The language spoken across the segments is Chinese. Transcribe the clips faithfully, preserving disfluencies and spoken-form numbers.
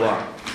啊，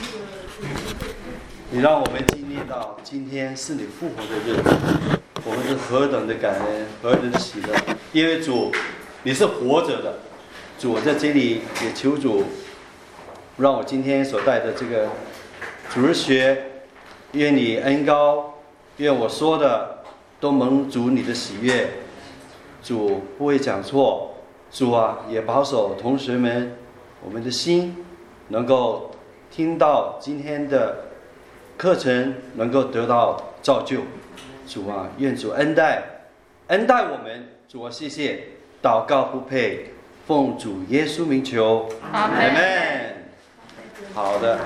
你让我们经历到今天是你复活的日子，我们是何等的感恩，何等的喜乐！因为主，你是活着的。主，我在这里也求主，让我今天所带的这个主日学，愿你恩膏，愿我说的都蒙主你的喜悦。主不会讲错，主啊，也保守同学们我们的心能够听到今天的课程，能够得到造就。主啊，愿主恩待恩待我们。主啊，谢谢，祷告不配，奉主耶稣名求，阿们。好的，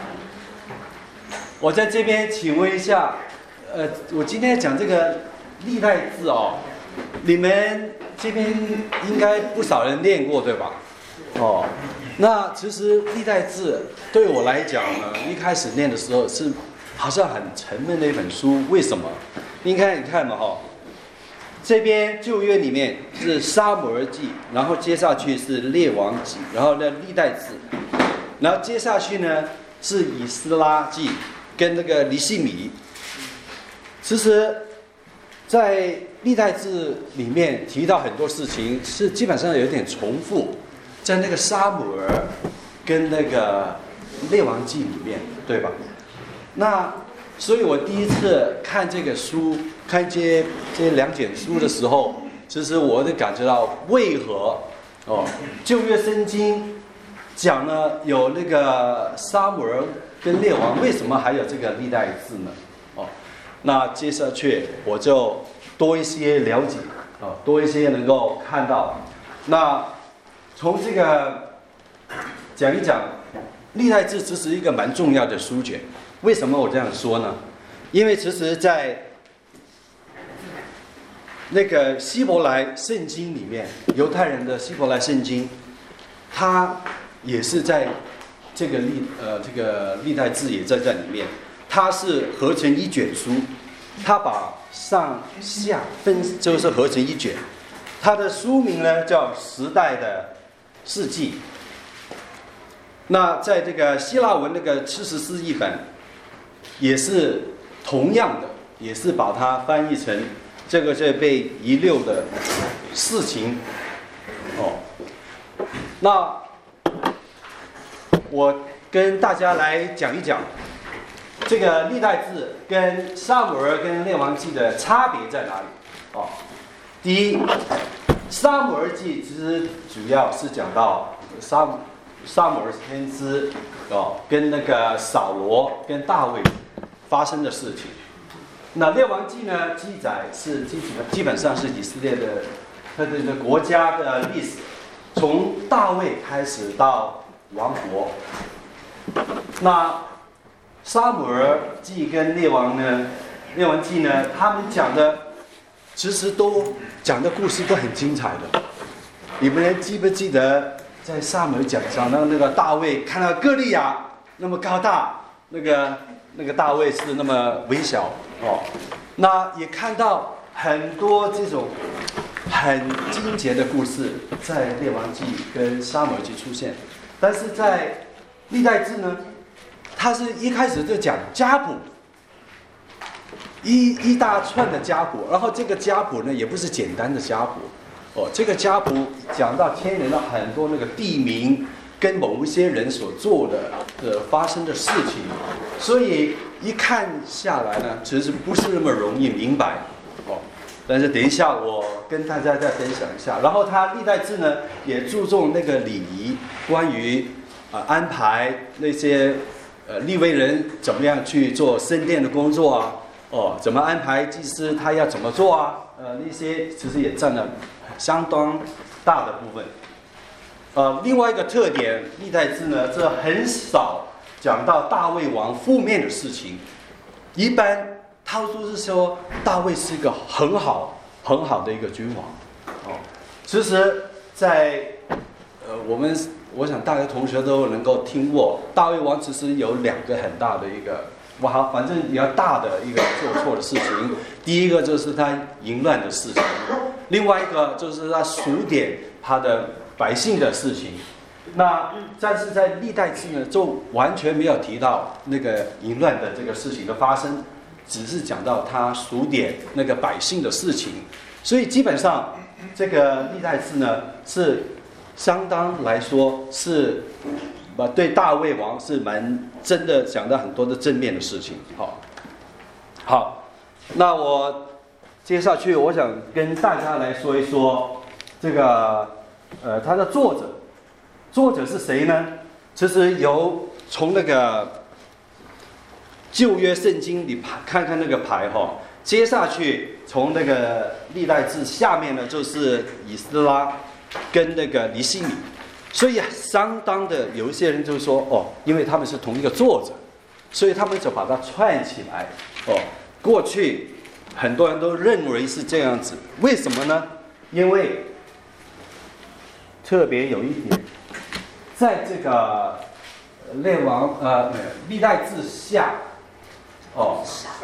我在这边请问一下，呃，我今天讲这个历代志哦，你们这边应该不少人念过对吧？哦，那其实历代志对我来讲呢，一开始念的时候是好像很沉闷的一本书，为什么？应该你看嘛哈、哦，这边旧约里面是撒母耳记，然后接下去是列王记，然后呢历代志，然后接下去呢是以斯拉记跟那个尼希米。其实，在历代志里面提到很多事情是基本上有点重复，在那个撒母耳跟那个列王记里面，对吧？那所以我第一次看这个书，看这这两卷书的时候，其实我就感觉到为何哦旧约圣经讲呢有那个撒母耳跟列王，为什么还有这个历代志呢？哦，那接下去我就多一些了解啊，多一些能够看到。那从这个讲一讲历代志，这是一个蛮重要的书卷。为什么我这样说呢？因为其实在那个希伯来圣经里面，犹太人的希伯来圣经，它也是在这个历呃这个历代志也在这里面，它是合成一卷书，它把上下分就是合成一卷，它的书名呢叫《时代的世纪》。那在这个希腊文那个七十四译本，也是同样的，也是把它翻译成这个是被遗漏的事情。哦，那我跟大家来讲一讲这个历代志跟撒母耳跟列王记的差别在哪里。哦，第一，撒母耳记其实主要是讲到撒母撒母耳先知哦跟那个扫罗跟大卫发生的事情。那列王记呢，记载是基本基本上是以色列的它的这个国家的历史，从大卫开始到亡国。那撒母耳记跟列王呢，列王记呢，他们讲的其实都讲的故事都很精彩的。你们记不记得在撒母耳讲讲到那个大卫看到歌利亚那么高大，那个那个大卫是那么微小哦，那也看到很多这种很精简的故事在列王记跟撒母耳记出现，但是在历代志呢，它是一开始就讲家谱，一一大串的家谱，然后这个家谱呢也不是简单的家谱。哦，这个家谱讲到牵连到很多那个地名跟某一些人所做的的发生的事情，所以一看下来呢，其实不是那么容易明白哦。但是等一下我跟大家再分享一下。然后他历代志呢也注重那个礼仪，关于啊、呃、安排那些呃利未人怎么样去做圣殿的工作啊，哦，怎么安排祭司他要怎么做啊，呃那些其实也占了相当大的部分。呃，另外一个特点，历代志呢，这很少讲到大卫王负面的事情，一般他都是说大卫是一个很好很好的一个君王。哦，其实在，呃我们我想大家同学都能够听过，大卫王其实有两个很大的一个，哇，反正比较大的一个做错的事情。第一个就是他淫乱的事情，另外一个就是他数点他的百姓的事情。 那但是在历代志呢，就完全没有提到那个淫乱的这个事情的发生，只是讲到他数点那个百姓的事情。所以基本上这个历代志呢，是相当来说是呃对大卫王是蛮真的讲到很多的正面的事情。好，好，那我接下去我想跟大家来说一说这个呃他的作者。作者是谁呢？其实由从那个旧约圣经里看看那个牌哈，接下去从那个历代志下面呢就是以斯拉跟那个尼希米，所以相当的有一些人就说哦，因为他们是同一个作者，所以他们就把它串起来哦。过去很多人都认为是这样子，为什么呢？因为特别有一点。在这个列王呃历代志下，哦，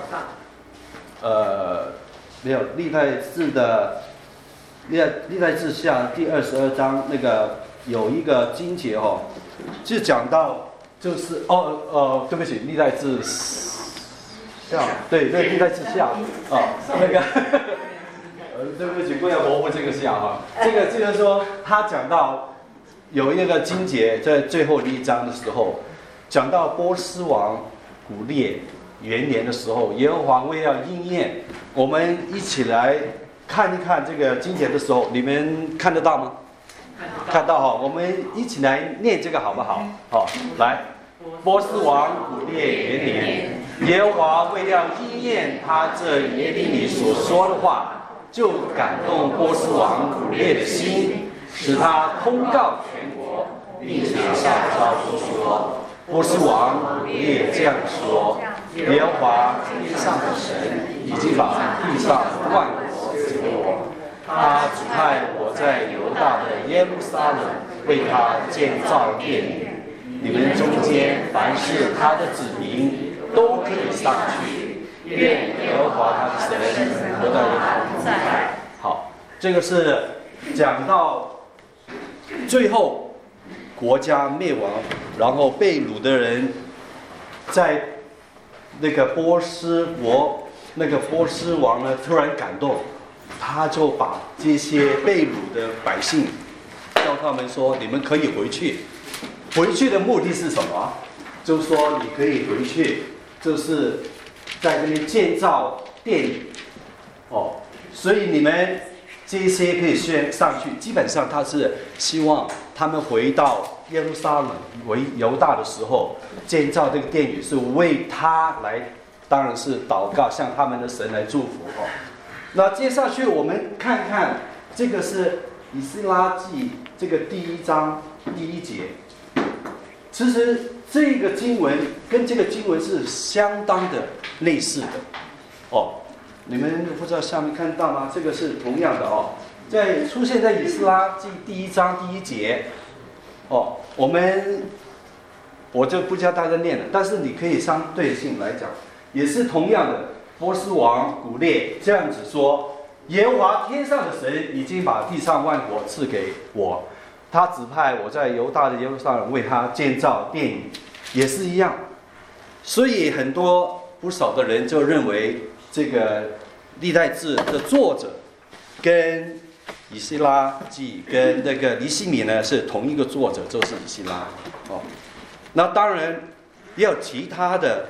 呃，没有历代志的历代历代志下第二十二章那个有一个经节哦，就讲到就是哦呃对不起历代志下对对历代志下哦那个呃对不起不要模糊这个下哈，这个就是说他讲到。有一个经节在最后一章的时候，讲到波斯王古列元年的时候，耶和华为要应验，我们一起来看一看这个经节的时候，你们看得到吗？看到哈，我们一起来念这个好不好？好，来，波斯王古列元年，耶和华为要应验他这耶利米所说的话，就感动波斯王古列的心。使他通告全国，并且上诏说：波斯王古列这样说，耶和华天上的神已经把地上万国赐给我，他指派我在犹大的耶路撒冷为他建造殿宇。你们中间凡是他的子民都可以上去，愿耶和华他的神和他同在。好，这个是讲到。最后，国家灭亡，然后被掳的人，在那个波斯国，那个波斯王呢，突然感动，他就把这些被掳的百姓，叫他们说：“你们可以回去。”回去的目的是什么？就是说你可以回去，就是在这边建造殿宇，哦，所以你们。这些可以先上去，基本上他是希望他们回到耶路撒冷为犹大的时候，建造这个殿宇是为他来，当然是祷告，向他们的神来祝福哦。那接下去我们看看，这个是以斯拉记这个第一章第一节，其实这个经文跟这个经文是相当的类似的哦。你们不知道下面看到吗？这个是同样的哦，在出现在以斯拉记第一章第一节，哦，我们我就不教大家念了，但是你可以相对性来讲，也是同样的。波斯王古列这样子说：耶和华天上的神已经把地上万国赐给我，他指派我在犹大的耶路撒冷为他建造殿宇，也是一样。所以很多不少的人就认为。这个历代志的作者跟以斯拉记跟那个尼希米呢是同一个作者，就是以斯拉哦。那当然也有其他的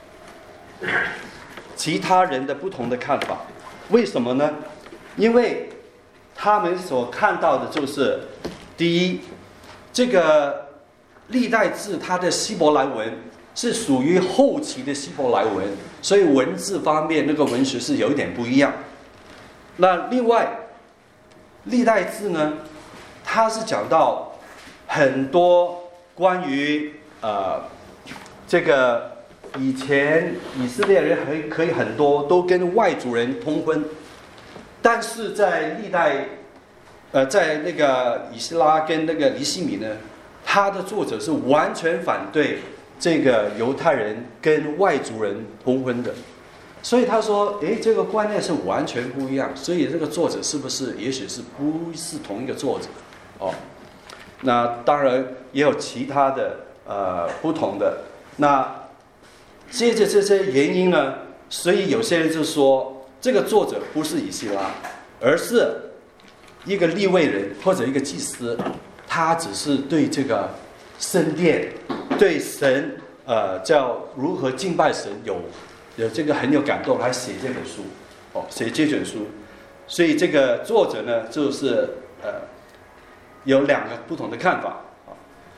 其他人的不同的看法，为什么呢？因为他们所看到的就是第一，这个历代志它的希伯来文。是属于后期的希伯来文，所以文字方面那个文学是有一点不一样。那另外，历代志呢，它是讲到很多关于呃这个以前以色列人很可以很多都跟外族人通婚，但是在历代呃在那个以斯拉跟那个尼希米呢，他的作者是完全反对。这个犹太人跟外族人通婚的，所以他说：“诶，这个观念是完全不一样。”所以这个作者是不是，也许是不是同一个作者？哦， 那当然也有其他的呃不同的。那接着这些原因呢，所以有些人就说这个作者不是以西拉，而是一个利未人或者一个祭司，他只是对这个圣殿、对神呃叫如何敬拜神有有这个很有感动，还写这本书哦，写这本书。所以这个作者呢，就是呃有两个不同的看法啊。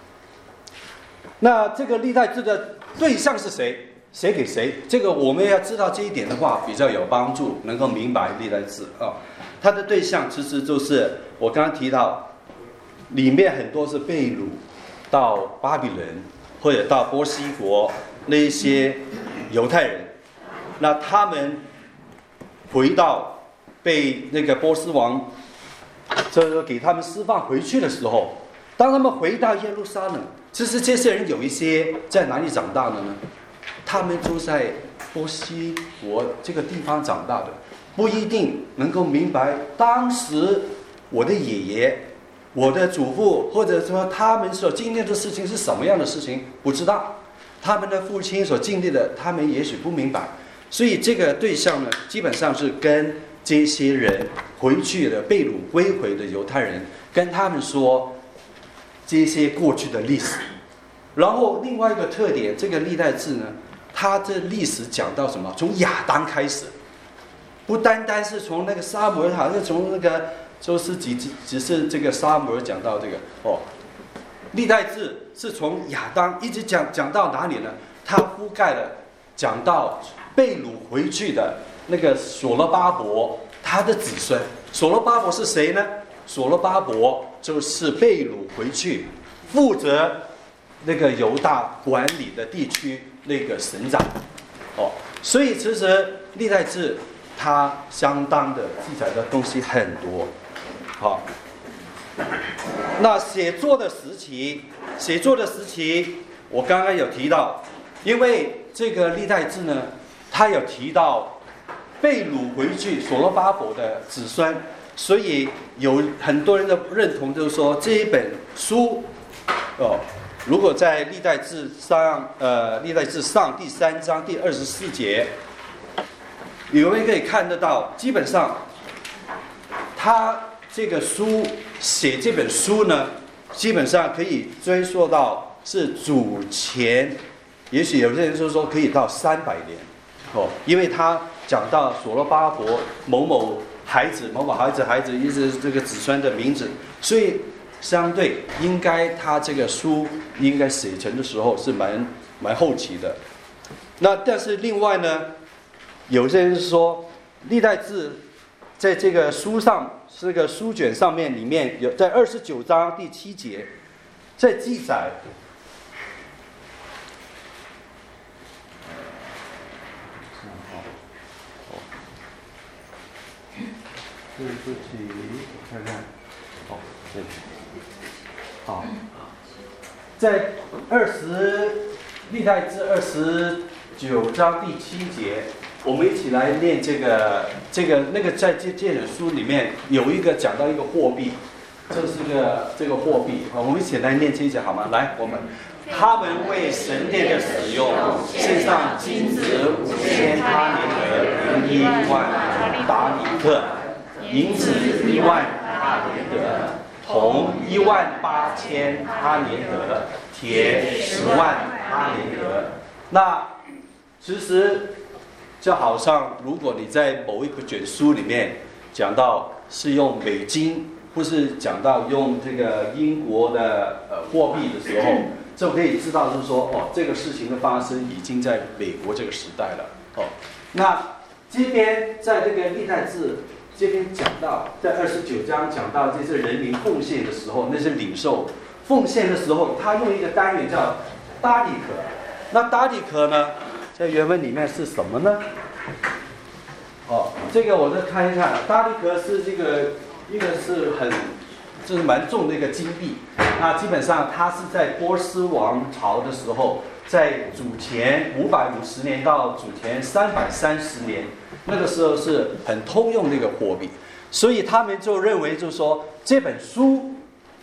那这个历代志的对象是谁？写给谁？这个我们要知道这一点的话，比较有帮助，能够明白历代志啊。它的对象其实就是我刚刚提到，里面很多是被掳到巴比伦或者到波西国那一些犹太人，那他们回到被那个波斯王就是给他们释放回去的时候，当他们回到耶路撒冷，其实这些人有一些在哪里长大的呢？他们都在波西国这个地方长大的，不一定能够明白当时我的爷爷、我的祖父，或者说他们所经历的事情是什么样的事情，不知道。他们的父亲所经历的，他们也许不明白。所以这个对象呢，基本上是跟这些人回去的被掳归回的犹太人，跟他们说这些过去的历史。然后另外一个特点，这个历代志呢，它的历史讲到什么？从亚当开始，不单单是从那个撒母耳，好像从那个就是只只只是这个撒母耳讲到这个哦。历代志是从亚当一直讲讲到哪里呢？它覆盖了讲到被掳回去的那个所罗巴伯，他的子孙。所罗巴伯是谁呢？所罗巴伯就是被掳回去，负责那个犹大管理的地区那个省长。哦，所以其实历代志它相当的记载的东西很多。好，那写作的时期，写作的时期，我刚刚有提到，因为这个历代志呢，他有提到被掳回去所罗巴伯的子孙，所以有很多人的认同，就是说这一本书，哦，如果在历代志上，呃，历代志上第三章第二十四节，有人可以看得到，基本上他这个书写这本书呢，基本上可以追溯到是主前，也许有些人就说可以到三百年，哦，因为他讲到所罗巴伯某某孩子、某某孩子、孩子一直这个子孙的名字，所以相对应该他这个书应该写成的时候是蛮蛮后期的。那但是另外呢，有些人说历代志在这个书上，这个书卷上面里面有在二十九章第七节，在记载。对不起，看看，哦，对，好，在二十历代志二十九章第七节，我们一起来念这个这个那个在这这本书里面有一个讲到一个货币，这是个这个货币，好，我们一起来念这一节好吗？来，我们。他们为神殿的使用献上金子五千哈连德，银一万达里克，银子一万哈连德，铜一万八千哈连德，铁十万哈连德。那其实就好像如果你在某一个卷书里面讲到是用美金，或是讲到用这个英国的呃货币的时候，就可以知道就是说，哦，这个事情的发生已经在美国这个时代了。哦，那这边在这个历代志这边讲到，在二十九章讲到这些人民奉献的时候，那些领袖奉献的时候，他用一个单元叫达里克。那达里克呢，在原文里面是什么呢？哦，这个我再看一看，达里克是这个一个是很。这是蛮重的一个金币，那基本上它是在波斯王朝的时候，在主前五百五十年到主前三百三十年，那个时候是很通用的一个货币，所以他们就认为就是说这本书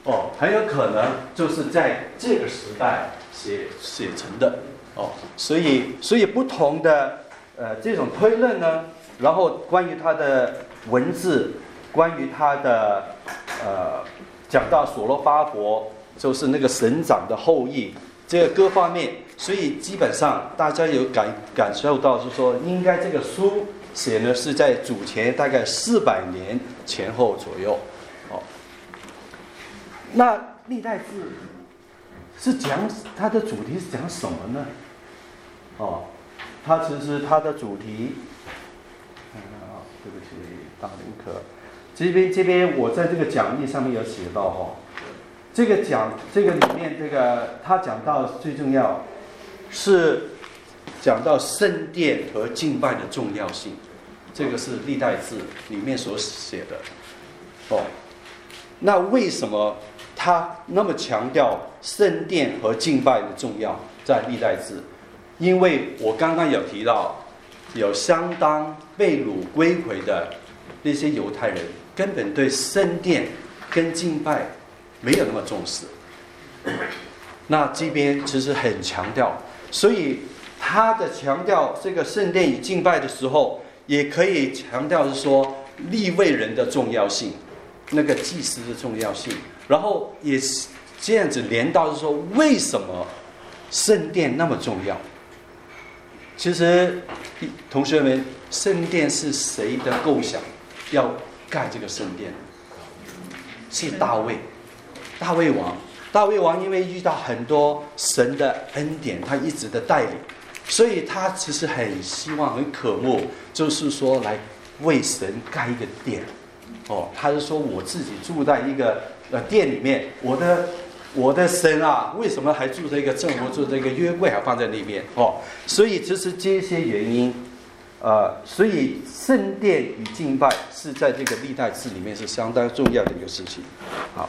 哦，很有可能就是在这个时代写写成的哦。所以，所以不同的呃这种推论呢，然后关于它的文字，关于它的呃讲到所罗巴伯就是那个神长的后裔，这个各方面，所以基本上大家有感感受到，是说应该这个书写呢是在主前大概四百年前后左右。哦，那历代志是讲它的主题是讲什么呢？哦，它其实它的主题，看看啊，对不起，大林可，这边这边我在这个讲义上面有写到哈、哦，这个讲这个里面这个他讲到最重要是讲到圣殿和敬拜的重要性，这个是历代志里面所写的。哦，那为什么他那么强调圣殿和敬拜的重要？在历代志，因为我刚刚有提到，有相当被掳归回的那些犹太人，根本对圣殿跟敬拜没有那么重视。那这边其实很强调，所以他的强调这个圣殿与敬拜的时候，也可以强调是说利未人的重要性，那个祭司的重要性，然后也这样子连到是说为什么圣殿那么重要。其实同学们，圣殿是谁的构想要盖这个圣殿？是大卫，大卫王。大卫王因为遇到很多神的恩典，他一直的带领，所以他其实很希望很渴慕，就是说来为神盖一个殿。哦，他是说我自己住在一个呃殿里面，我的我的神啊，为什么还住在一个正佛住在一个约柜还放在那边？哦，所以其实这些原因，呃，所以圣殿与敬拜是在这个历代志里面是相当重要的一个事情。好，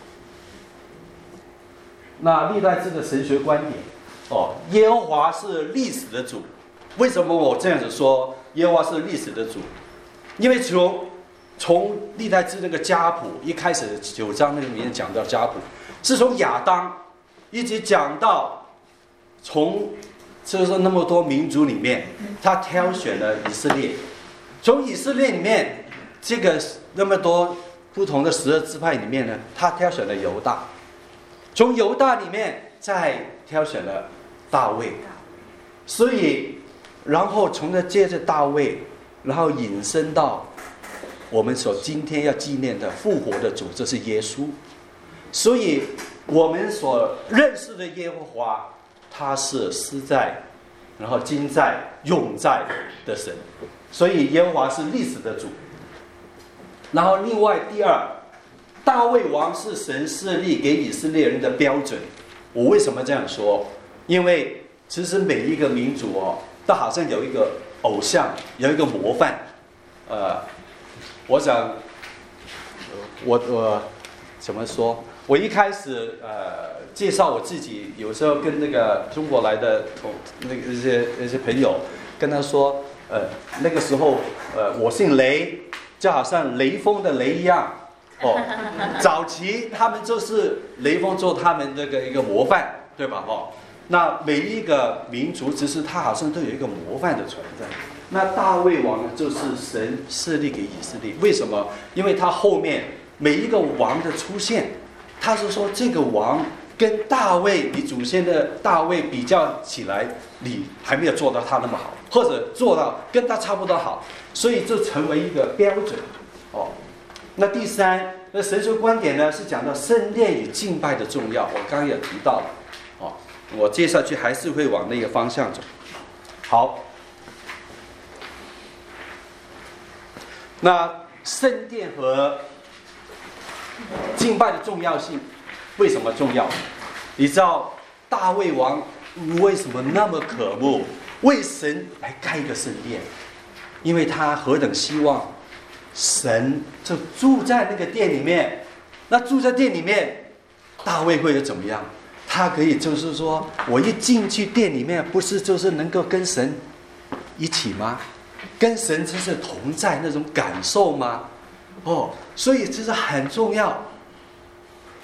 那历代志的神学观点，哦，耶和华是历史的主。为什么我这样子说？耶和华是历史的主，因为从从历代志那个家谱一开始九章那个里面讲到家谱，是从亚当一直讲到从就是那么多民族里面，他挑选了以色列，从以色列里面这个那么多不同的十二支派里面呢，他挑选了犹大，从犹大里面再挑选了大卫，所以然后从那接着大卫，然后引申到我们所今天要纪念的复活的主，这是耶稣。所以我们所认识的耶和华，他是实在，然后今在永在的神，所以耶和华是历史的主。然后另外第二，大卫王是神设立给以色列人的标准。我为什么这样说？因为其实每一个民族哦，都好像有一个偶像，有一个模范。呃，我想，我我怎么说？我一开始呃介绍我自己，有时候跟那个中国来的同那个一些一些朋友，跟他说，呃那个时候呃我姓雷，就好像雷锋的雷一样。哦，早期他们就是雷锋做他们这个一个模范，对吧？哦，那每一个民族其实他好像都有一个模范的存在。那大卫王呢，就是神设立给以色列，为什么？因为他后面每一个王的出现，他是说这个王跟大卫你祖先的大卫比较起来，你还没有做到他那么好，或者做到跟他差不多好，所以这成为一个标准。哦，那第三，那神学观点呢是讲到圣殿与敬拜的重要，我刚刚有提到了。哦，我接下去还是会往那个方向走。好。那圣殿和敬拜的重要性，为什么重要？你知道大卫王为什么那么渴慕为神来盖一个圣殿？因为他何等希望神就住在那个殿里面。那住在殿里面，大卫会有怎么样？他可以就是说，我一进去殿里面，不是就是能够跟神一起吗？跟神真是同在那种感受吗？哦，所以这是很重要。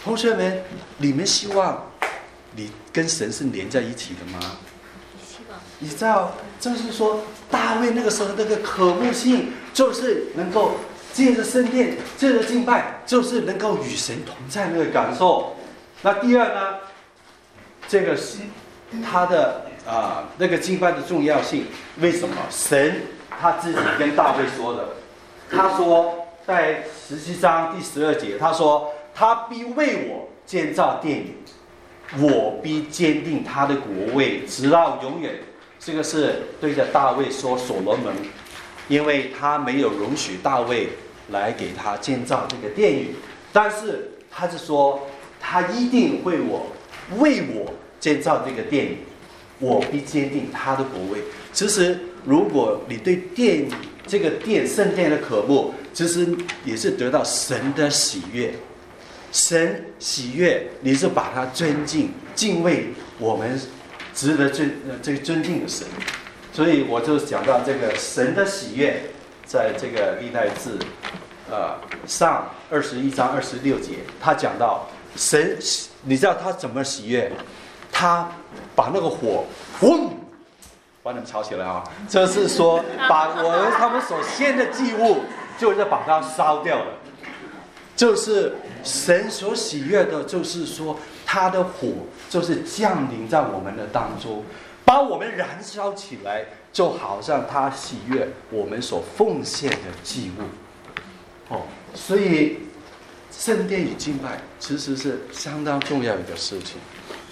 同学们，你们希望你跟神是连在一起的吗？ 希望。 你知道，就是说大卫那个时候那个渴慕性，就是能够借着圣殿，借着敬拜，就是能够与神同在那个感受。那第二呢，这个是他的啊、呃、那个敬拜的重要性。为什么？神他自己跟大卫说的，他说在十七章第十二节，他说他必为我建造殿宇，我必坚定他的国位，直到永远。这个是对着大卫说所罗门，因为他没有容许大卫来给他建造这个殿宇，但是他是说他一定会我为我建造这个殿宇，我必坚定他的国位。其实如果你对殿这个殿圣殿的渴慕，其实也是得到神的喜悦。神喜悦，你是把他尊敬敬畏我们值得尊这个尊敬的神。所以我就讲到这个神的喜悦，在这个历代志呃上二十一章二十六节，他讲到神，你知道他怎么喜悦？他把那个火轰把你们吵起来啊！这是说把我们他们所献的祭物，就是把它烧掉了。就是神所喜悦的，就是说他的火就是降临在我们的当中，把我们燃烧起来，就好像他喜悦我们所奉献的祭物。哦，所以圣殿与敬拜其实是相当重要的一个事情。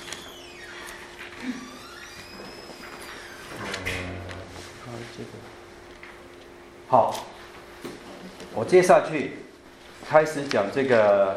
好，我接下去开始讲这个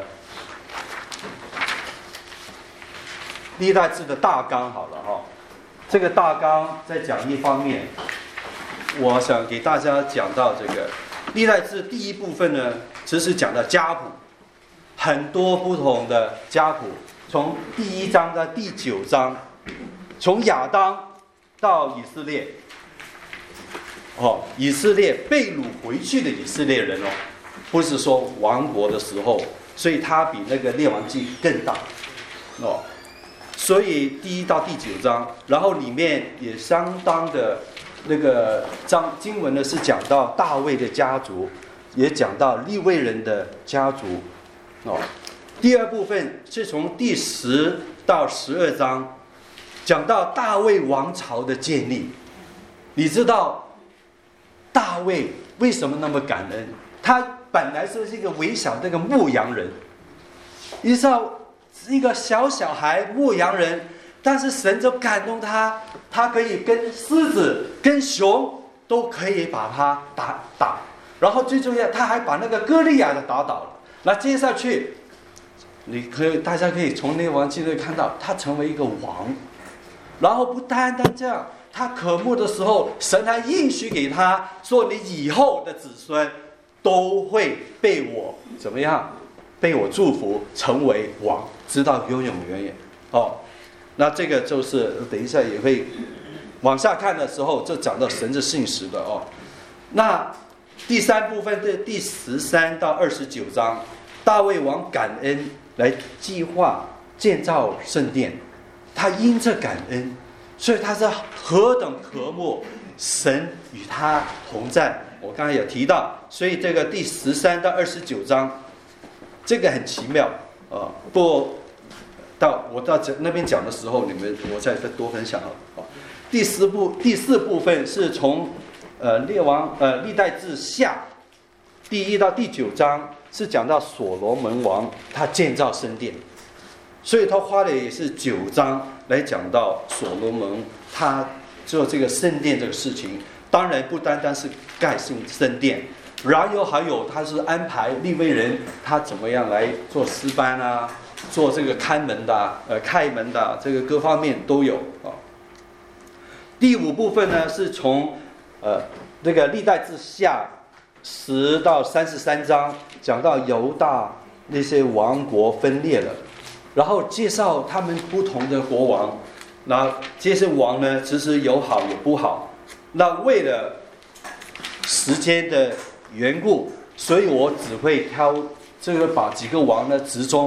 历代志的大纲好了哈。这个大纲在讲一方面，我想给大家讲到这个历代志第一部分呢，其实讲到家谱，很多不同的家谱，从第一章到第九章，从亚当到以色列。哦，以色列被掳回去的以色列人哦，不是说亡国的时候，所以它比那个列王记更大哦。所以第一到第九章，然后里面也相当的那个章经文呢，是讲到大卫的家族，也讲到利未人的家族哦。第二部分是从第十到十二章，讲到大卫王朝的建立。你知道大卫为什么那么感恩？他本来是一个微小的一个牧羊人，你知道一个小小孩牧羊人，但是神就感动他，他可以跟狮子跟熊都可以把他打打，然后最重要他还把那个歌利亚的打倒了。那接下去你可以大家可以从列王记里看到他成为一个王，然后不单单这样，他渴慕的时候，神还应许给他说：“你以后的子孙都会被我怎么样？被我祝福，成为王，直到永永远远。”哦，那这个就是等一下也会往下看的时候，就讲到神是信实的哦。那第三部分的第十三到二十九章，大卫王感恩来计划建造圣殿，他因着感恩。所以他是何等渴慕神与他同在，我刚才有提到，所以这个第十三到二十九章，这个很奇妙啊。不到我到那边讲的时候，你们我再再多分享啊。第四部第四部分是从呃列王呃历代志下第一到第九章，是讲到所罗门王他建造圣殿，所以他花的也是九章。来讲到所罗门他做这个圣殿这个事情，当然不单单是盖圣圣殿，然后还有他是安排利未人他怎么样来做诗班啊，做这个看门的呃开门的，这个各方面都有啊。第五部分呢是从呃这个历代志下十到三十三章，讲到犹大那些王国分裂了。然后介绍他们不同的国王，那这些王呢，其实有好有不好。那为了时间的缘故，所以我只会挑这个把几个王呢集中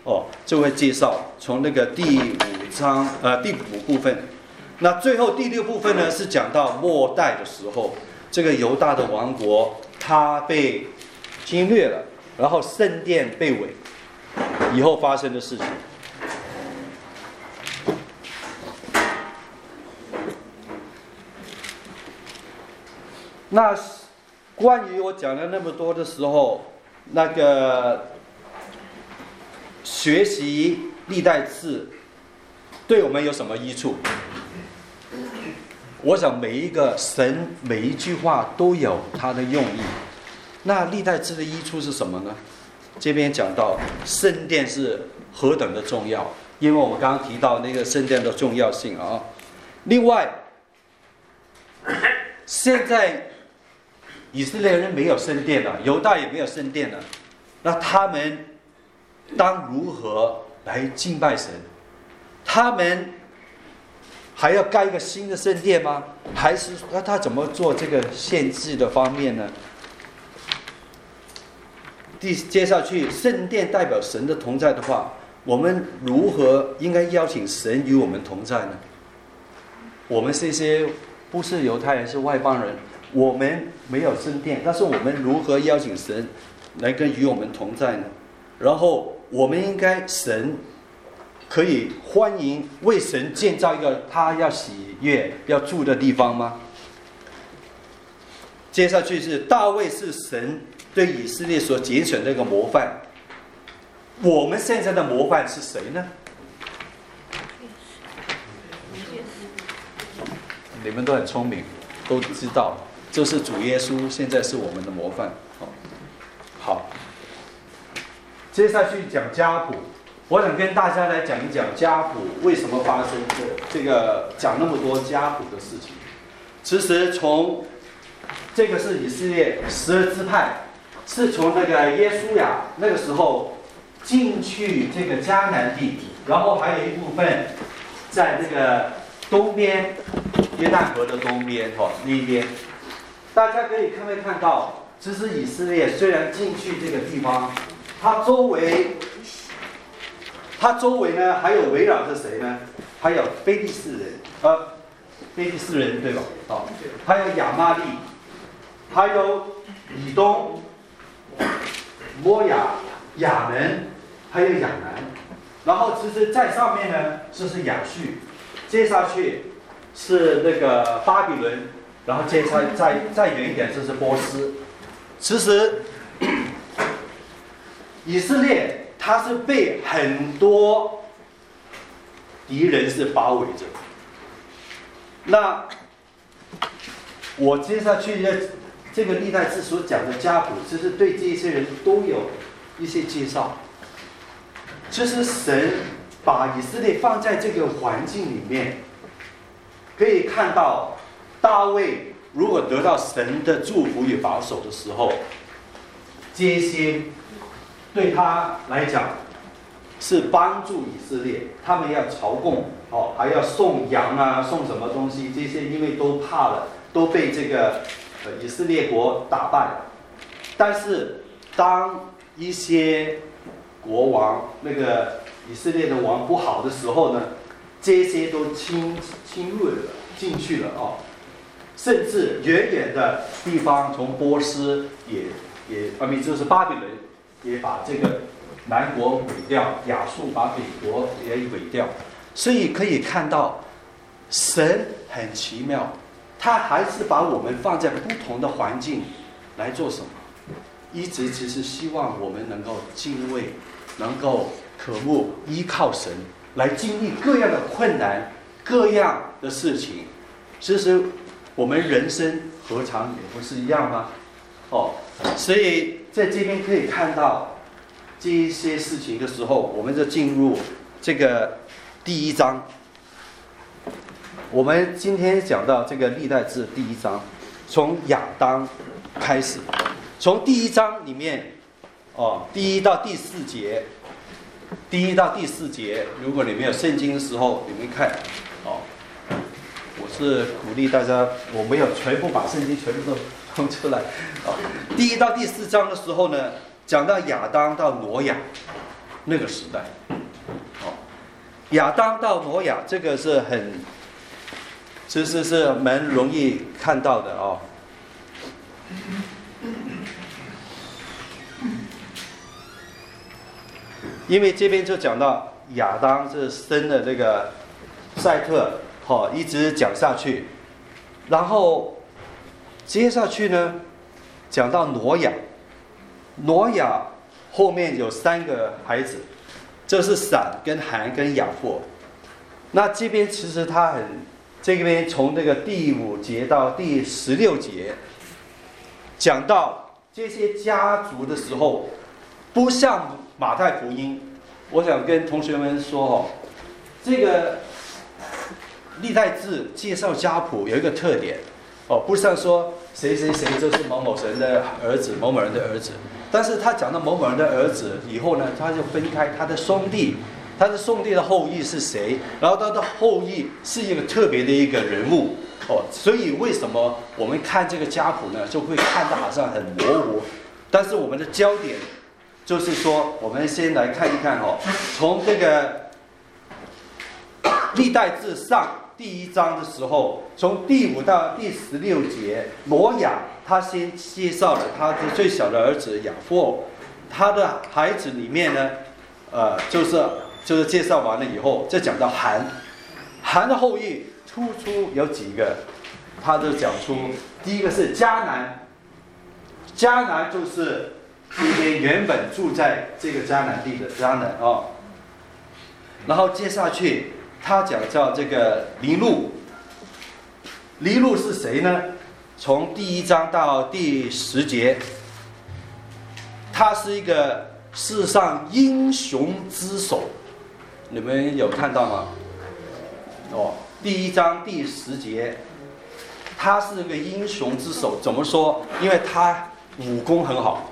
哦，就会介绍从那个第五章呃第五部分，那最后第六部分呢是讲到末代的时候，这个犹大的王国它被侵略了，然后圣殿被毁，以后发生的事情。那关于我讲了那么多的时候，那个学习历代志对我们有什么益处？我想每一个神每一句话都有它的用意。那历代志的益处是什么呢？这边讲到圣殿是何等的重要，因为我们刚刚提到那个圣殿的重要性啊。另外，现在以色列人没有圣殿了，犹大也没有圣殿了，那他们当如何来敬拜神？他们还要盖一个新的圣殿吗？还是那他怎么做这个献祭的方面呢？第接下去，圣殿代表神的同在的话，我们如何应该邀请神与我们同在呢？我们这些不是犹太人，是外邦人，我们没有圣殿，但是我们如何邀请神来跟与我们同在呢？然后我们应该神可以欢迎为神建造一个他要喜悦要住的地方吗？接下去是大卫是神对以色列所拣选的一个模范，我们现在的模范是谁呢？你们都很聪明，都知道，就是主耶稣现在是我们的模范。好，接下去讲家谱，我想跟大家来讲一讲家谱为什么发生这这个讲那么多家谱的事情。其实从这个是以色列十二支派，是从那个耶稣亚那个时候进去这个迦南地，然后还有一部分在那个东边约旦河的东边哈那一边，大家可以看没看到？其实以色列虽然进去这个地方，它周围，它周围呢还有围绕着谁呢？还有非利士人，呃，非利士人对吧？啊，还有亚玛力，还有以东、摩亚、亚门，还有亚南。然后其实在上面呢，这是亚述，接下去是那个巴比伦，然后接下来再再远一点就是波斯。其实以色列它是被很多敌人是包围着。那我接下去这个历代志所讲的家谱，其实对这些人都有一些介绍。其实神把以色列放在这个环境里面，可以看到大卫如果得到神的祝福与保守的时候，这些对他来讲是帮助以色列，他们要朝贡哦，还要送羊啊，送什么东西，这些因为都怕了，都被这个呃以色列国打败了。但是当一些国王那个以色列的王不好的时候呢，这些都侵侵入了进去了哦，甚至远远的地方，从波斯也也啊，不就是巴比伦也把这个南国毁掉，亚述把北国也毁掉。所以可以看到，神很奇妙，他还是把我们放在不同的环境来做什么？一直其实希望我们能够敬畏，能够渴慕依靠神，来经历各样的困难，各样的事情。其实我们人生何尝也不是一样吗？哦，所以在这边可以看到这一些事情的时候，我们就进入这个第一章。我们今天讲到这个历代志第一章，从亚当开始，从第一章里面，哦，第一到第四节，第一到第四节，如果你没有圣经的时候，你们看，哦，我是鼓励大家，我没有全部把圣经全部都弄出来。哦，第一到第四章的时候呢，讲到亚当到挪亚， 那个时代。好，亚当到挪亚，这个是很，其实是蛮容易看到的哦。因为这边就讲到亚当是生的那个赛特，好，一直讲下去，然后接下去呢，讲到挪亚，挪亚后面有三个孩子，这是闪跟含跟雅弗。那这边其实他很，这边从那个第五节到第十六节，讲到这些家族的时候，不像马太福音。我想跟同学们说哦，这个历代志介绍家谱有一个特点哦，不像说谁谁谁就是某某人的儿子，某某人的儿子。但是他讲到某某人的儿子以后呢，他就分开他的兄弟，他的兄弟的后裔是谁，然后他的后裔是一个特别的一个人物哦。所以为什么我们看这个家谱呢，就会看得好像很模糊，但是我们的焦点就是说，我们先来看一看哦，从这个历代志上第一章的时候，从第五到第十六节，挪亚他先介绍了他的最小的儿子雅弗，他的孩子里面呢，呃，就是就是介绍完了以后，再讲到含，含的后裔突出有几个，他就讲出第一个是迦南，迦南就是。这边原本住在这个迦南地的迦南哦，然后接下去他讲叫这个尼禄，尼禄是谁呢？从第一章到第十节，他是一个世上英雄之首，你们有看到吗？哦，第一章第十节，他是个英雄之首，怎么说？因为他武功很好。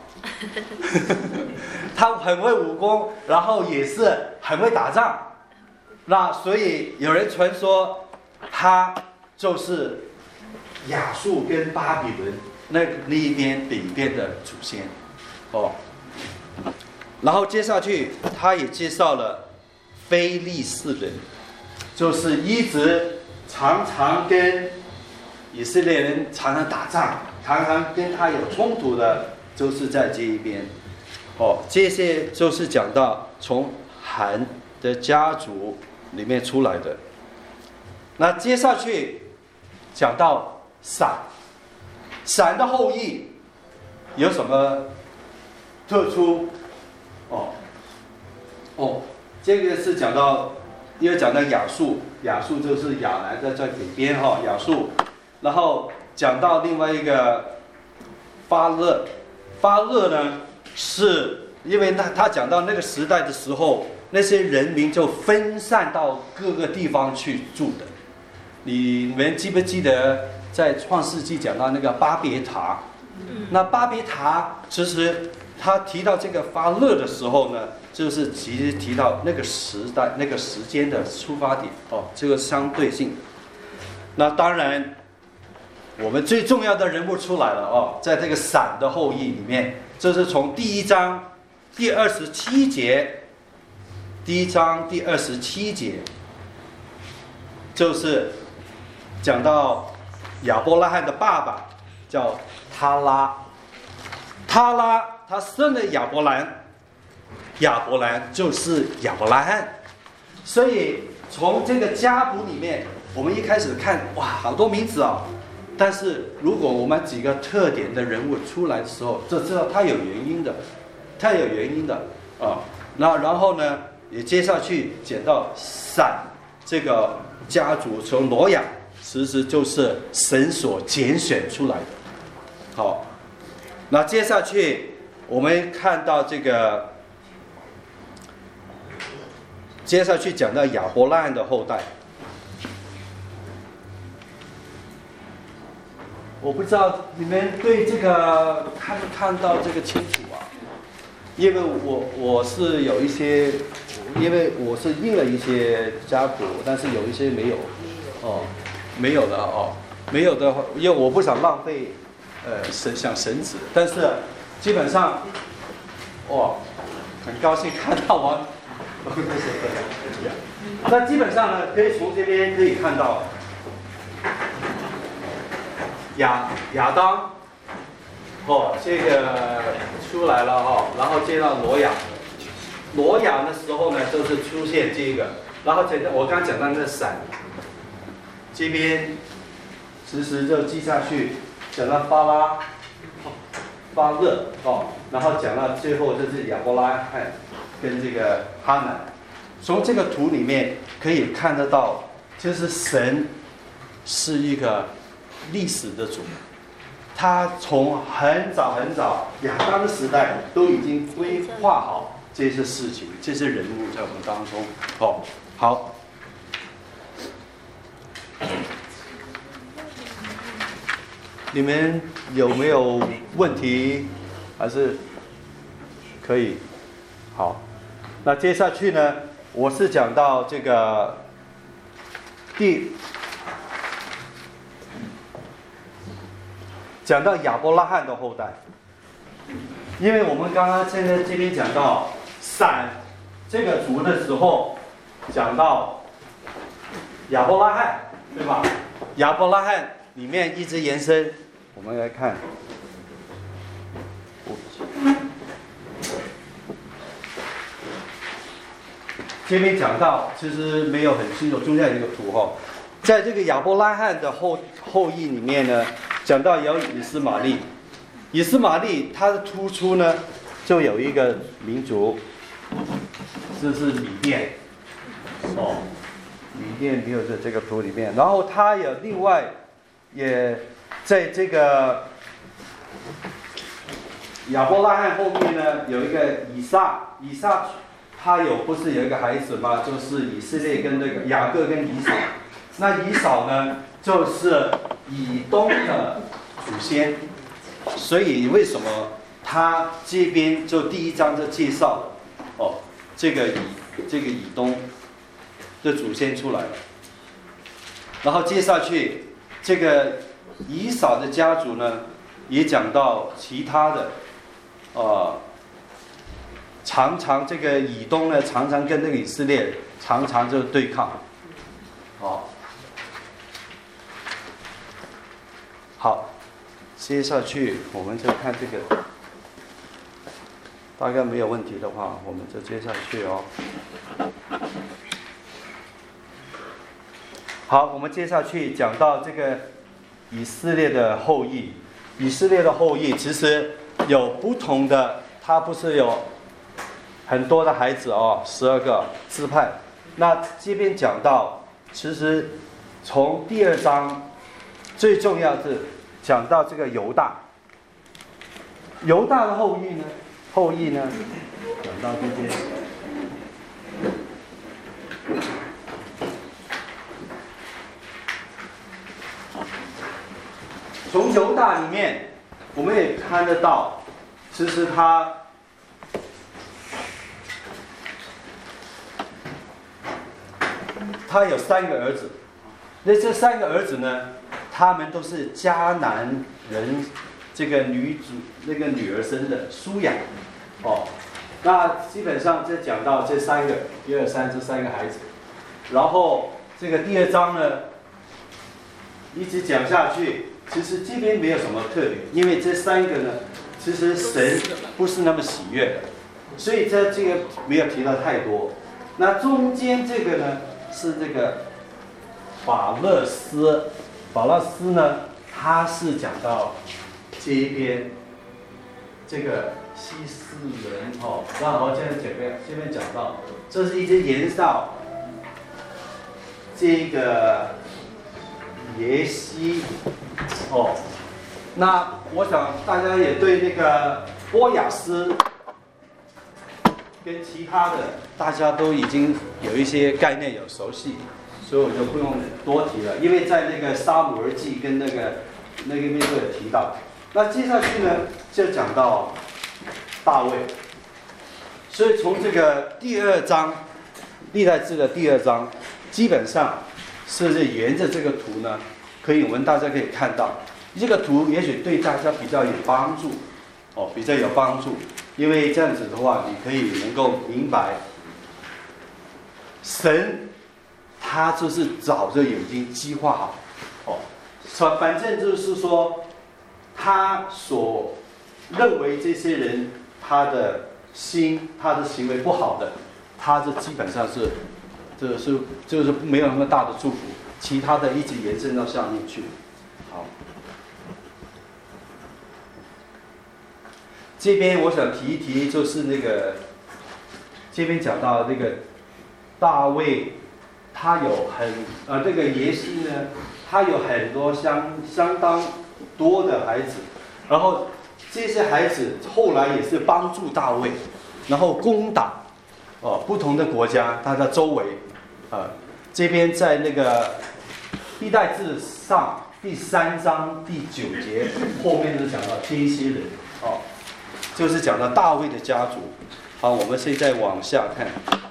他很会武功，然后也是很会打仗，那所以有人传说他就是亚述跟巴比伦那那一边北边的祖先哦。然后接下去他也介绍了非利士人，就是一直常常跟以色列人常常打仗，常常跟他有冲突的。就是在这一边，哦，这些就是讲到从含的家族里面出来的。那接下去讲到闪，闪的后裔有什么特殊？哦，哦，这个是讲到，因为讲到亚述，亚述就是亚兰在在北边哈、哦，亚述，然后讲到另外一个巴勒。巴勒呢，是因为他他讲到那个时代的时候，那些人民就分散到各个地方去住的。你们记不记得在创世纪讲到那个巴别塔？那巴别塔其实他提到这个巴勒的时候呢，就是其实提到那个时代、那个时间的出发点哦，这个相对性。那当然。我们最重要的人物出来了哦，在这个闪的后裔里面，这是从第一章第二十七节，第一章第二十七节，就是讲到亚伯拉罕的爸爸叫他拉，他拉他生了亚伯兰，亚伯兰就是亚伯拉罕，所以从这个家谱里面，我们一开始看哇，好多名字啊、哦。但是如果我们几个特点的人物出来的时候，就知道他有原因的，他有原因的啊。那然后呢，也接下去讲到闪这个家族从挪亚，其实就是神所拣选出来的。好，那接下去我们看到这个，接下去讲到亚伯拉罕的后代。我不知道你们对这个看不看到这个清楚啊？因为我我是有一些，因为我是印了一些家谱，但是有一些没有，哦，没有的哦，没有的话，因为我不想浪费，呃，神想神子，但是基本上，哦， 很高兴看到我。那基本上呢，可以从这边可以看到亚亚当，哦，这个出来了哈、哦，然后接到挪亚，挪亚的时候呢，就是出现这个，然后讲我刚刚讲到那个闪，这边其实就记下去，讲到巴拉、巴勒哦，然后讲到最后就是亚伯拉罕跟这个哈南。从这个图里面可以看得到，就是神是一个历史的主，他从很早很早亚当的时代都已经规划好这些事情，这些人物在我们当中。哦，好。你们有没有问题？还是可以？好，那接下去呢？我是讲到这个第讲到亚伯拉罕的后代，因为我们刚刚现在这边讲到闪这个族的时候，讲到亚伯拉罕，对吧？亚伯拉罕里面一直延伸，我们来看。这边讲到，其实没有很清楚，中间有一个图哈、哦，在这个亚伯拉罕的后后裔里面呢，讲到有以斯玛利，以斯玛利它的突出呢，就有一个民族，这是米甸，哦，米甸没有在这个图里面，然后它有另外也在这个亚伯拉罕后面呢，有一个以撒，以撒。他有不是有一个孩子吗？就是以色列跟那个雅各跟以扫。那以扫呢，就是以东的祖先。所以为什么他这边就第一章就介绍哦，这个以这个以东的祖先出来了。然后接下去这个以扫的家族呢，也讲到其他的，呃。常常这个以东呢，常常跟这个以色列常常就对抗，哦，好，接下去我们再看这个，大概没有问题的话，我们就接下去哦。好，我们接下去讲到这个以色列的后裔，以色列的后裔其实有不同的，它不是有。很多的孩子哦，十二个支派。那这边讲到，其实从第二章最重要是讲到这个犹大。犹大的后裔呢，后裔呢，讲到这边。从犹大里面，我们也看得到，其实他。他有三个儿子，那这三个儿子呢，他们都是迦南人这个女主那个女儿生的舒雅，哦，那基本上就讲到这三个一二三这三个孩子，然后这个第二章呢，一直讲下去，其实这边没有什么特别，因为这三个呢，其实神不是那么喜悦的，所以这这个没有提到太多。那中间这个呢？是这个法勒斯，法勒斯呢，他是讲到这一边，这个希斯人哦，那我现在这边这边讲到，这是一些延绍这个耶西哦，那我想大家也对那个波雅斯。跟其他的大家都已经有一些概念有熟悉，所以我就不用多提了，因为在那个撒母耳记跟那个那个边都有提到。那接下去呢，就讲到大卫，所以从这个第二章历代志的第二章，基本上是沿着这个图呢，可以我们大家可以看到，这个图也许对大家比较有帮助，哦，比较有帮助。 因为这样子的话，你可以能够明白，神他就是早就已经计划好，哦，反正就是说，他所认为这些人他的心、他的行为不好的，他这基本上是，这是就是没有那么大的祝福，其他的一直延伸到下面去。好，这边我想提一提，就是那个这边讲到那个大卫，他有很呃这个耶西呢，他有很多相相当多的孩子，然后这些孩子后来也是帮助大卫，然后攻打哦不同的国家，他的周围，呃这边在那个历代志上第三章第九节后面就讲到这一些人哦，就是讲到大卫的家族。好，我们现在往下看。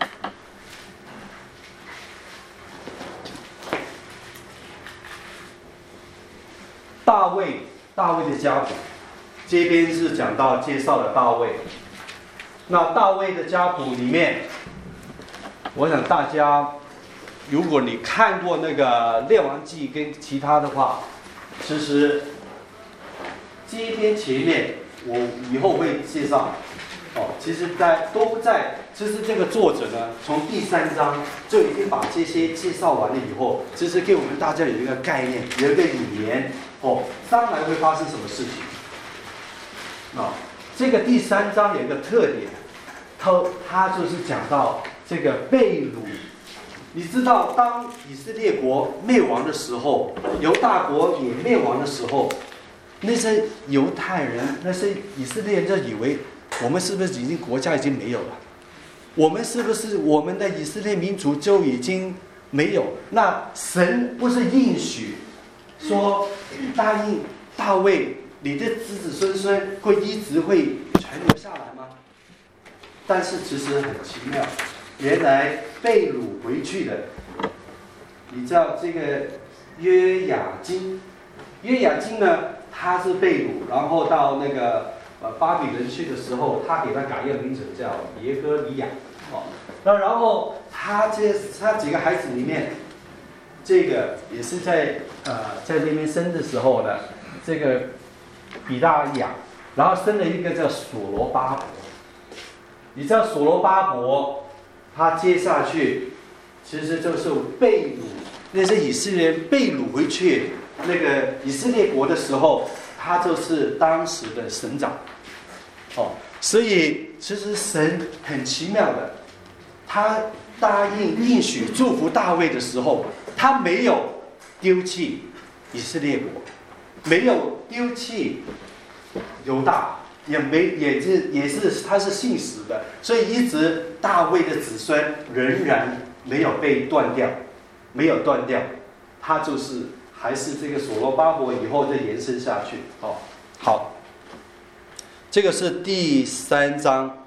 大卫，大卫的家谱，这边是讲到介绍了大卫。那大卫的家谱里面，我想大家，如果你看过那个《列王纪》跟其他的话，其实这一篇前面我以后会介绍。哦，其实在都在，其实这个作者呢，从第三章就已经把这些介绍完了以后，其实给我们大家有一个概念，有一个语言。哦，将来会发生什么事情？啊，这个第三章有一个特点，它它就是讲到这个被掳。你知道，当以色列国灭亡的时候，犹大国也灭亡的时候，那些犹太人、那些以色列人就以为，我们是不是已经国家已经没有了？我们是不是我们的以色列民族就已经没有？那神不是应许说答应大卫，你的子子孙孙会一直会传留下来吗？但是其实很奇妙，原来被掳回去的，你知道这个约雅斤，约雅斤呢，他是被掳，然后到那个呃巴比伦去的时候，他给他改一个名字叫耶哥尼亚，哦，那然后他这他几个孩子里面，这个也是在呃在那边生的时候呢，这个比大雅，然后生了一个叫所罗巴伯。你知道所罗巴伯，他接下去其实就是被掳，那些以色列人被掳回去那个以色列国的时候，他就是当时的省长。哦，所以其实神很奇妙的，他答应应许祝福大卫的时候，他没有丢弃以色列国，没有丢弃犹大。也没也是也是他是信实的，所以一直大卫的子孙仍然没有被断掉，没有断掉，他就是还是这个所罗巴伯以后再延伸下去。哦，好，这个是第三章，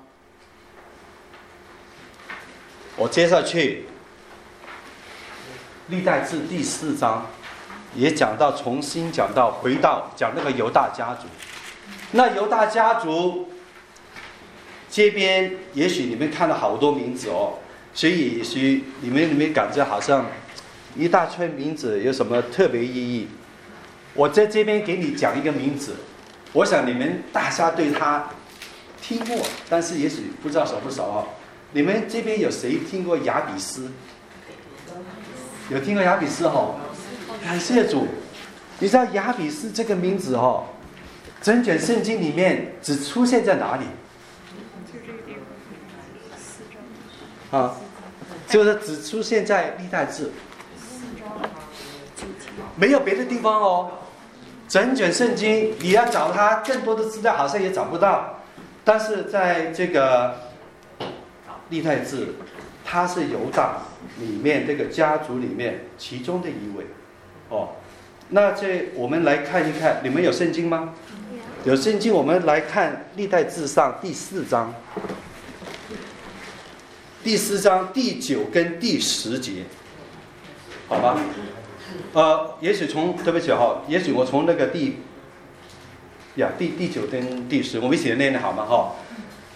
我接下去历代志第四章也讲到，重新讲到回到讲那个犹大家族。那犹大家族这边，也许你们看了好多名字哦，所以也许你们你们感觉好像一大串名字有什么特别意义？我在这边给你讲一个名字，我想你们大家对他听过，但是也许不知道熟不熟哦。你们这边有谁听过亚比斯？有听过亚比斯哦？感谢主！你知道亚比斯这个名字哦？整卷圣经里面只出现在哪里？啊，就是只出现在历代志，没有别的地方哦。整卷圣经你要找它更多的资料，好像也找不到。但是在这个历代志，他是犹大里面这个家族里面其中的一位。哦，那这我们来看一看，你们有圣经吗？有圣经，我们来看历代志上第四章，第四章第九跟第十节，好吧？呃，也许从对不起哈，也许我从那个第呀第第九跟第十，我们一起念的好吗？哈，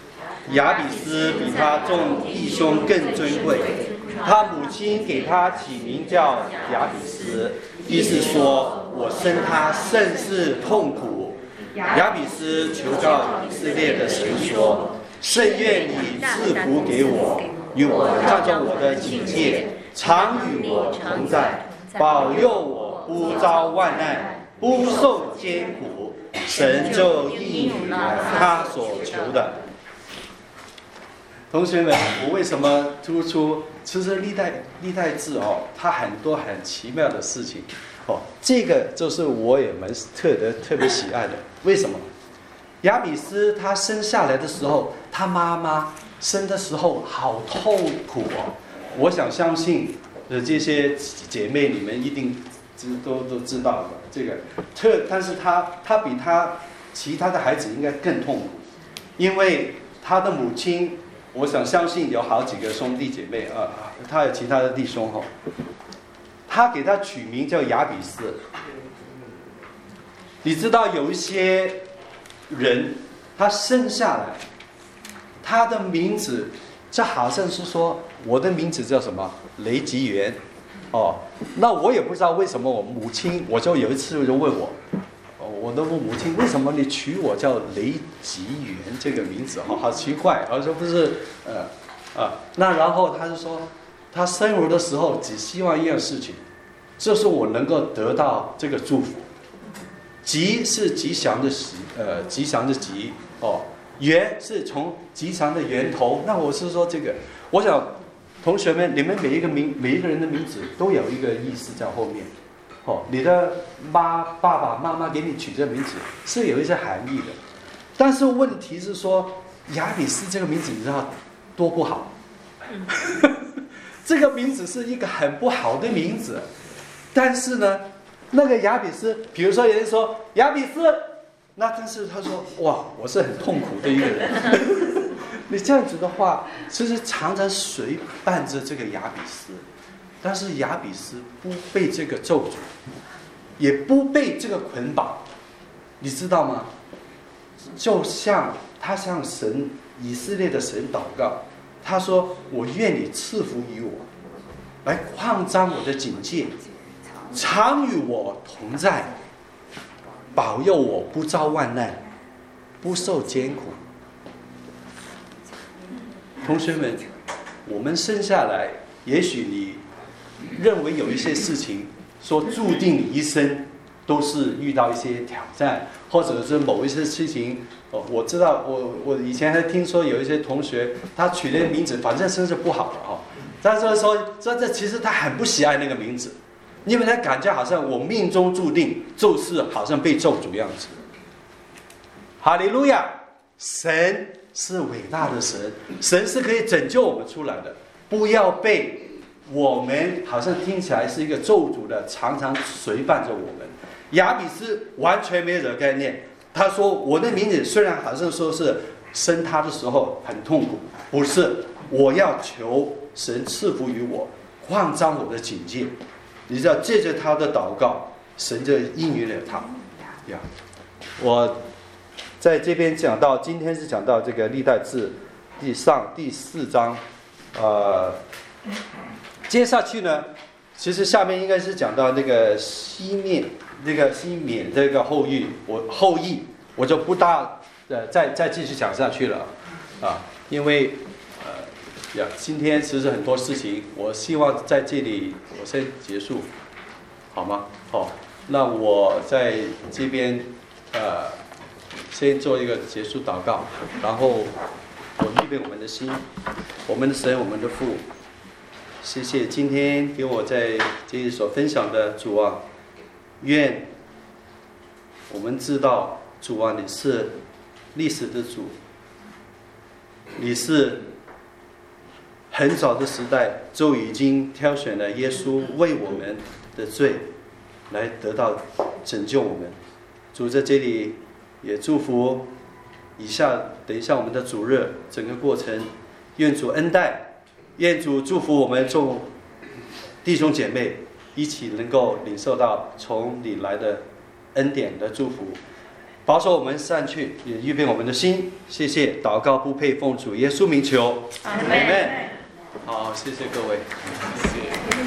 雅比斯比他众弟兄更尊贵。他母亲给他起名叫雅比斯，意思说我生他甚是痛苦。雅比斯求告以色列的神说：甚愿你赐福给我，与我照着我的警戒，常与我同在，保佑我不遭患难，不受艰苦。神就应允了他所求的。同学们，我为什么突出？其实历代历代志哦，它很多很奇妙的事情哦。这个就是我也蛮特别特别喜爱的。为什么？雅比斯他生下来的时候，他妈妈生的时候好痛苦哦。我想相信的这些姐妹，你们一定都都知道的这个特，但是他他比他其他的孩子应该更痛苦，因为他的母亲。我想相信有好几个兄弟姐妹啊，他有其他的弟兄哈、哦，他给他取名叫雅比斯。你知道有一些人，他生下来，他的名字，这好像是说我的名字叫什么雷吉元，哦，那我也不知道为什么我母亲，我就有一次就问我。我的母亲，为什么你取我叫雷吉元这个名字？哈，好奇怪。我说不是，呃，啊，那然后他就说，他生活的时候只希望一样事情，就是我能够得到这个祝福。吉是吉祥的吉，呃，吉祥的吉哦，源是从吉祥的源头。那我是说这个，我想同学们，你们每一个名每一个人的名字都有一个意思在后面。哦，你的妈、爸爸妈妈给你取这个名字是有一些含义的，但是问题是说，雅比斯这个名字你知道多不好？这个名字是一个很不好的名字，但是呢，那个雅比斯，比如说有人说雅比斯，那但是他说哇，我是很痛苦的一个人。你这样子的话，其实常常随伴着这个雅比斯。但是雅比斯不被这个咒诅，也不被这个捆绑，你知道吗？就像他向神以色列的神祷告，他说：“我愿你赐福于我，来扩张我的警戒，常与我同在，保佑我不遭患难，不受艰苦。”同学们，我们生下来，也许你。认为有一些事情说注定你一生都是遇到一些挑战，或者是某一些事情，哦，我知道，我我以前还听说有一些同学他取的名字，反正生是不好的哈、哦，但是说这这其实他很不喜爱那个名字，因为他感觉好像我命中注定就是好像被咒诅样子。哈利路亚，神是伟大的神，神是可以拯救我们出来的，不要被。我们好像听起来是一个咒诅的，常常随伴着我们。雅比斯完全没有这个概念。他说：“我的名字虽然好像说是生他的时候很痛苦，不是，我要求神赐福于我，扩张我的警戒。你知道，借着他的祷告，神就应允了他。呀，我在这边讲到，今天是讲到这个历代志第上第四章，呃。接下去呢，其实下面应该是讲到那个西面，那个西缅这个后裔，我后裔我就不大呃再再继续讲下去了，啊，因为呃呀，今天其实很多事情，我希望在这里我先结束，好吗？好，那我在这边呃先做一个结束祷告，然后我预备我们的心，我们的神，我们的父。谢谢今天给我在这里所分享的主啊，愿我们知道主啊，你是历史的主，你是很早的时代就已经挑选了耶稣为我们的罪来得到拯救我们。主在这里也祝福以下等一下我们的主日整个过程，愿主恩待。愿主祝福我们众弟兄姐妹一起能够领受到从你来的恩典的祝福， 保守我们善去，也预备我们的心。谢谢，祷告不配奉主耶稣名求， 阿门。 好，谢谢各位。 谢谢。